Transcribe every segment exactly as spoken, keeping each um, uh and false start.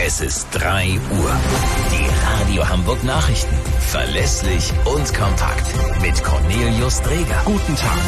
Es ist drei Uhr. Die Radio Hamburg Nachrichten. Verlässlich und kompakt. Mit Cornelius Dreger. Guten Tag.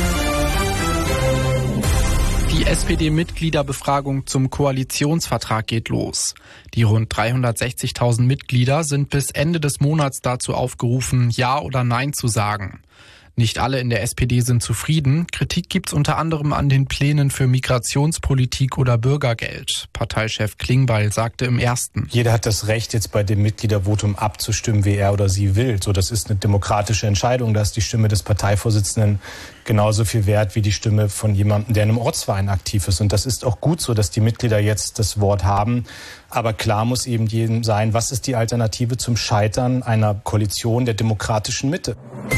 Die S P D-Mitgliederbefragung zum Koalitionsvertrag geht los. Die rund dreihundertsechzigtausend Mitglieder sind bis Ende des Monats dazu aufgerufen, Ja oder Nein zu sagen. Nicht alle in der S P D sind zufrieden. Kritik gibt's unter anderem an den Plänen für Migrationspolitik oder Bürgergeld. Parteichef Klingbeil sagte im Ersten: Jeder hat das Recht, jetzt bei dem Mitgliedervotum abzustimmen, wie er oder sie will. So, das ist eine demokratische Entscheidung. Da ist die Stimme des Parteivorsitzenden genauso viel wert wie die Stimme von jemandem, der in einem Ortsverein aktiv ist. Und das ist auch gut so, dass die Mitglieder jetzt das Wort haben. Aber klar muss eben jedem sein, was ist die Alternative zum Scheitern einer Koalition der demokratischen Mitte?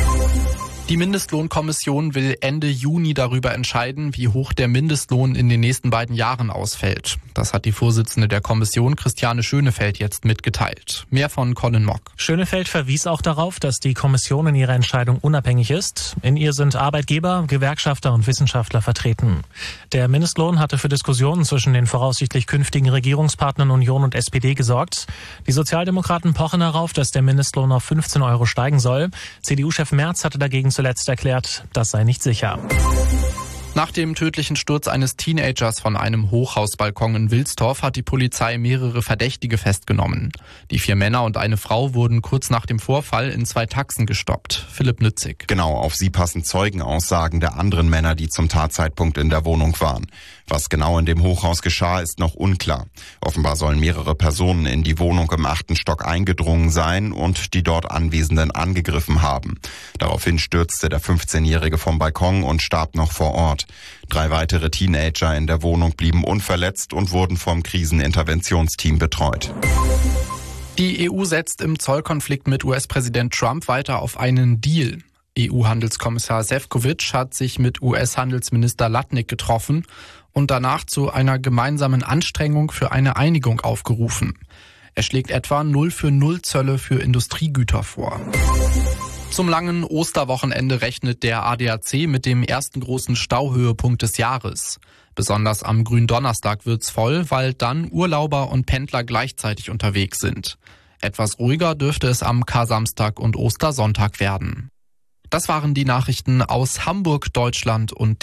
Die Mindestlohnkommission will Ende Juni darüber entscheiden, wie hoch der Mindestlohn in den nächsten beiden Jahren ausfällt. Das hat die Vorsitzende der Kommission, Christiane Schönefeld, jetzt mitgeteilt. Mehr von Colin Mock. Schönefeld verwies auch darauf, dass die Kommission in ihrer Entscheidung unabhängig ist. In ihr sind Arbeitgeber, Gewerkschafter und Wissenschaftler vertreten. Der Mindestlohn hatte für Diskussionen zwischen den voraussichtlich künftigen Regierungspartnern Union und S P D gesorgt. Die Sozialdemokraten pochen darauf, dass der Mindestlohn auf fünfzehn Euro steigen soll. C D U-Chef Merz hatte dagegen zuletzt erklärt, das sei nicht sicher. Nach dem tödlichen Sturz eines Teenagers von einem Hochhausbalkon in Wilsdorf hat die Polizei mehrere Verdächtige festgenommen. Die vier Männer und eine Frau wurden kurz nach dem Vorfall in zwei Taxen gestoppt. Philipp Nützig. Genau, auf sie passen Zeugenaussagen der anderen Männer, die zum Tatzeitpunkt in der Wohnung waren. Was genau in dem Hochhaus geschah, ist noch unklar. Offenbar sollen mehrere Personen in die Wohnung im achten Stock eingedrungen sein und die dort Anwesenden angegriffen haben. Daraufhin stürzte der fünfzehnjährige vom Balkon und starb noch vor Ort. Drei weitere Teenager in der Wohnung blieben unverletzt und wurden vom Kriseninterventionsteam betreut. Die E U setzt im Zollkonflikt mit U S-Präsident Trump weiter auf einen Deal. E U-Handelskommissar Šefčovič hat sich mit U S-Handelsminister Latnik getroffen und danach zu einer gemeinsamen Anstrengung für eine Einigung aufgerufen. Er schlägt etwa null für null Zölle für Industriegüter vor. Zum langen Osterwochenende rechnet der A D A C mit dem ersten großen Stauhöhepunkt des Jahres. Besonders am Gründonnerstag wird's voll, weil dann Urlauber und Pendler gleichzeitig unterwegs sind. Etwas ruhiger dürfte es am Kar-Samstag und Ostersonntag werden. Das waren die Nachrichten aus Hamburg, Deutschland und